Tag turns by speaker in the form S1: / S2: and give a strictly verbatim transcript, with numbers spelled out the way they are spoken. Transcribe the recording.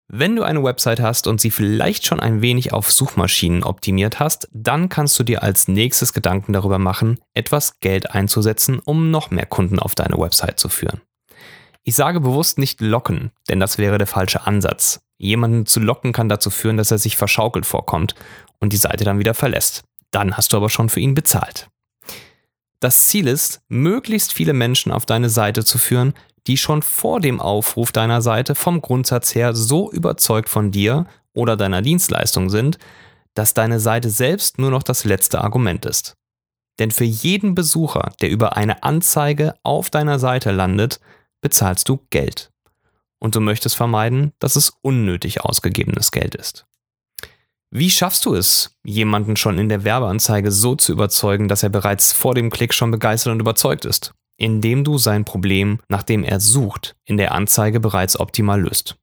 S1: Wenn du eine Website hast und sie vielleicht schon ein wenig auf Suchmaschinen optimiert hast, dann kannst du dir als nächstes Gedanken darüber machen, etwas Geld einzusetzen, um noch mehr Kunden auf deine Website zu führen. Ich sage bewusst nicht locken, denn das wäre der falsche Ansatz. Jemanden zu locken kann dazu führen, dass er sich verschaukelt vorkommt und die Seite dann wieder verlässt. Dann hast du aber schon für ihn bezahlt. Das Ziel ist, möglichst viele Menschen auf deine Seite zu führen, die schon vor dem Aufruf deiner Seite vom Grundsatz her so überzeugt von dir oder deiner Dienstleistung sind, dass deine Seite selbst nur noch das letzte Argument ist. Denn für jeden Besucher, der über eine Anzeige auf deiner Seite landet, bezahlst du Geld. Und du möchtest vermeiden, dass es unnötig ausgegebenes Geld ist. Wie schaffst du es, jemanden schon in der Werbeanzeige so zu überzeugen, dass er bereits vor dem Klick schon begeistert und überzeugt ist? Indem du sein Problem, nach dem er sucht, in der Anzeige bereits optimal löst.